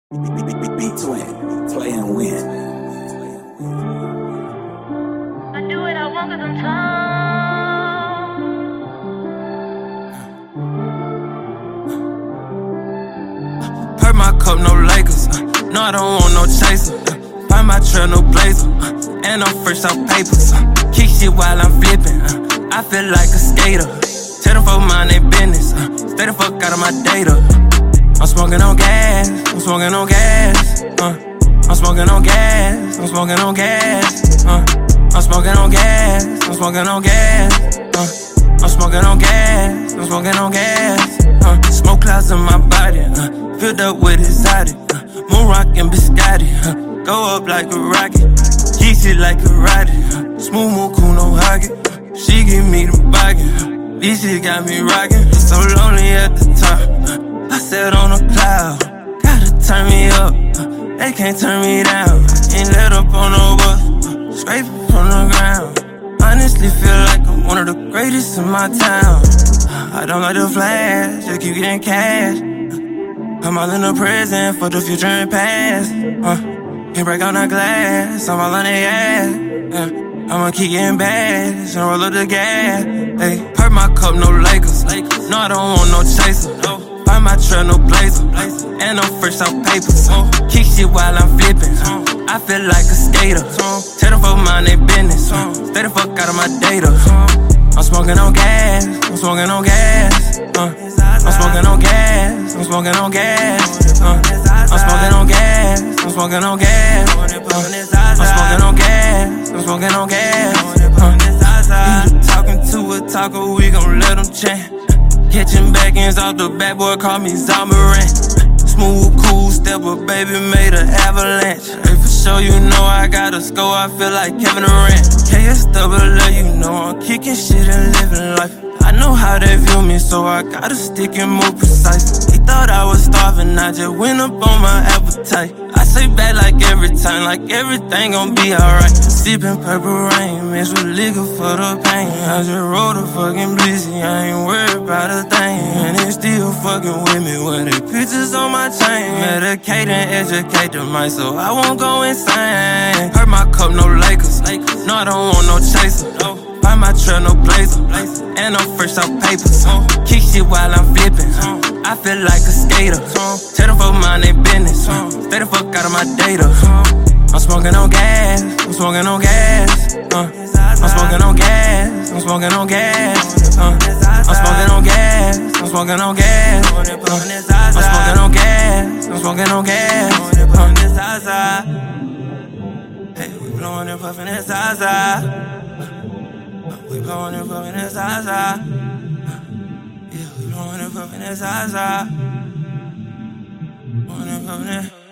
B-Twin, play and win. I do what I want 'cause I'm tired. Hurt my cup, no Lakers. No, I don't want no chaser. Buy my trail, no blazer. And I'm fresh off papers. Kick shit while I'm flipping. I feel like a skater. Tell them folk mind they business. Stay the fuck out of my data. I'm smoking on gas. I'm smoking on gas. I'm smoking on gas. I'm smoking on gas. I'm smoking on gas. I'm smoking on gas. I'm smoking on gas. I'm smoking on gas. Smoke clouds in my body. Filled up with exotic. Moon rock and biscotti. Go up like a rocket. Keep shit like a rocket. Smooth move, cool, no hockey. She give me the bargain. This shit got me rockin'. So lonely at the top. I sat on a cloud. Gotta turn me up. They can't turn me down. Ain't let up on no bus. Scraping from the ground. Honestly feel like I'm one of the greatest in my town. I don't like the flash, just keep getting cash. I'm all in the present for the future and past. Can't break on the glass, I'm all on their ass. I'ma keep getting bad, and roll up the gas. Hey, hurt my cup, no Lakers. No, I don't want no chaser. Buy my trail, no blazer. And I'm fresh off papers. Kick shit while I'm flipping. I feel like a skater. Tell them folk mind they business. Stay the fuck out of my data. I'm smoking on gas. I'm smoking on gas. I'm smoking on gas. I'm smoking on gas. I'm smoking on gas. I'm smoking on gas. I'm smoking on gas. I'm smoking on gas. Talking to a talker, we gon' let them chant. Catching back ends off the backboard, call me Zamarin. Smooth, cool stepper, baby made an avalanche. Hey, for sure, you know I got a score, I feel like Kevin Durant. KSW, you know I'm kicking shit and living life. I know how they view me, so I gotta stick and move precise. They thought I was starving, I just went up on my appetite. I say back like every time, like everything gon' be alright. Sippin' purple rain, mixed with liquor for the pain. I just rolled a fucking blizzy, I ain't worried about a thing. And they still fucking with me with their pictures on my chain. Medicate and educate the mind so I won't go insane. Hurt my cup, no Lakers. No, I don't want no chaser. Buy my trail, no blazer. And I'm fresh off papers. Kick shit while I'm flipping. I feel like a skater. Tell them folk mind they business. Stay the fuck out of my data. I'm smoking on gas. I'm smoking on gas. I'm smoking on gas. I'm smoking on gas. I'm smoking on gas. I'm smoking on gas. I'm smoking on gas. I'm smoking on gas. Hey, we blowing and puffing that Zaza. We blowing and puffing that Zaza. Yeah, we blowing and puffing that Zaza. Blowing and puffing that.